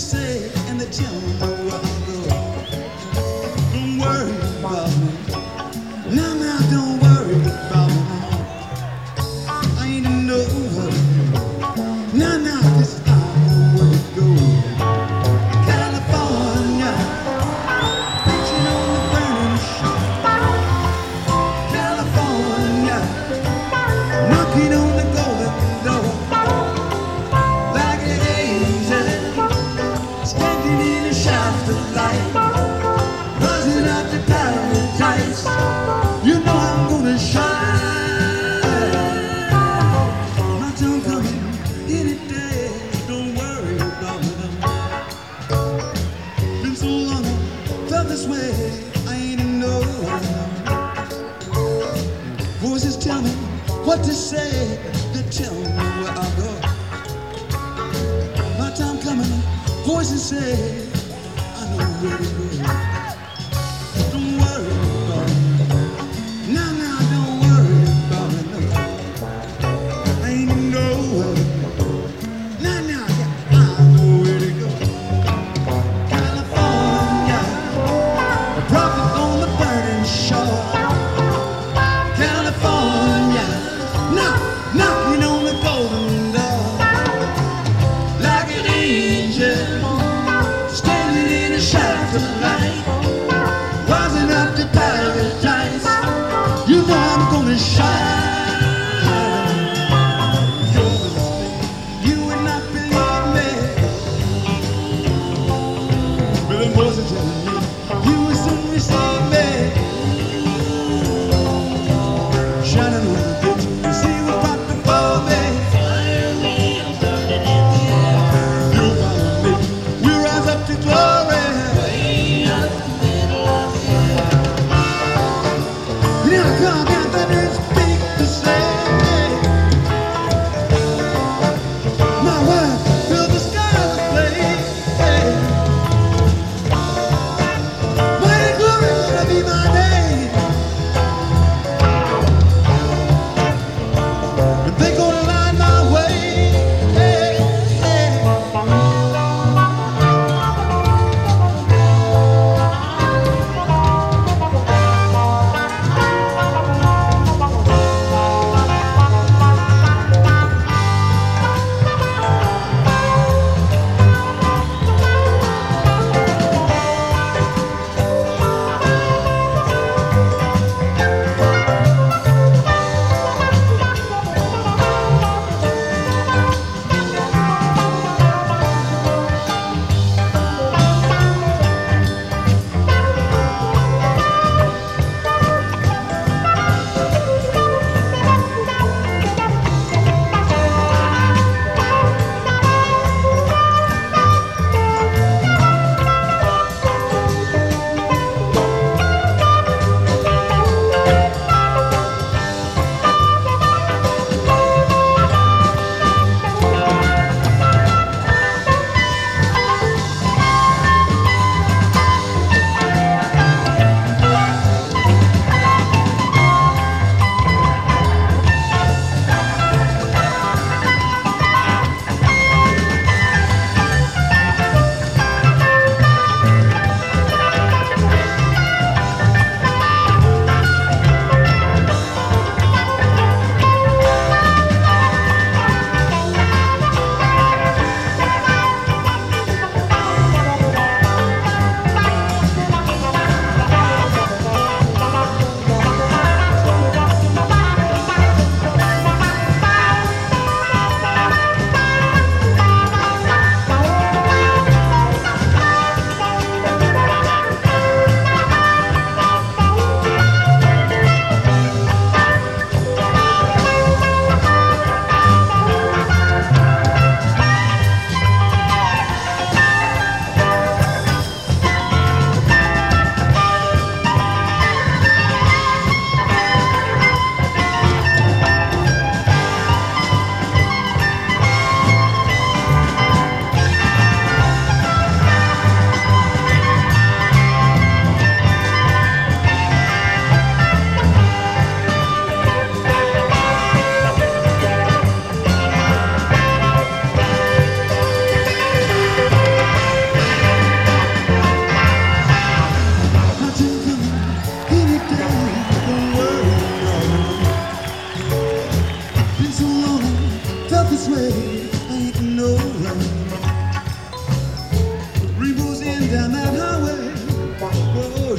say, and they tell me where I go. Don't worry about me. Now, now, don't worry about me now. I ain't in no hurry. Now, now, 'cause I know where to go. California, preaching on the burning shore. California, knocking on the golden door. Like an angel, standing in a shaft of light, rising up to paradise. You know I'm gonna shine. My time coming any day. Don't worry about me. Been so long, I felt this way. I ain't in no hurry. Voices tell me what to say. They tell me where I go. My time coming. Voices say I know where to go. Don't worry about me. Now, now, don't worry about me. No. I ain't in no hurry. Now, now, yeah, I know where to go. California, a prophet on the burning shore. California, knocking on the golden door. Like an angel, standing in a shaft of light, rising up to paradise. You know I'm gonna shine. You're listening. You would not believe me. Billy Moses telling me you will soon receive me. Shining on the beach, you see what's right before me. Fire wheels burning in the air, You follow me, we rise up to glory. way up the middle of the air. Now come and thunder and speak the same. My word fill the skies ablaze.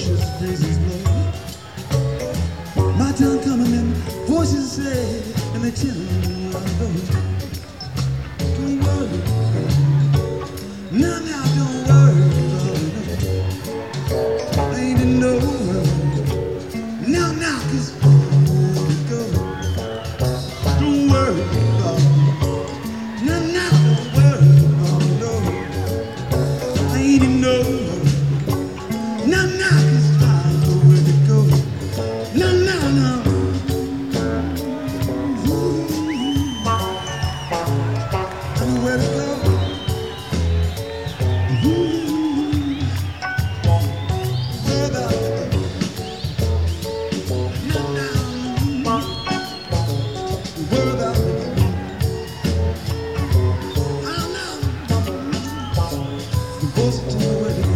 ferocious breezes blow. My time coming and voices say, and they tell me where I'm going. Don't worry, now, don't worry, I ain't in no hurry. Now, 'cause where we go. Don't worry about it. Now, don't worry about it, no. I ain't in no hurry. Now, 'cause I know where to go. Now. I know where to go. Where about it? Now. Where about it? I don't know. The voice tell me where to go.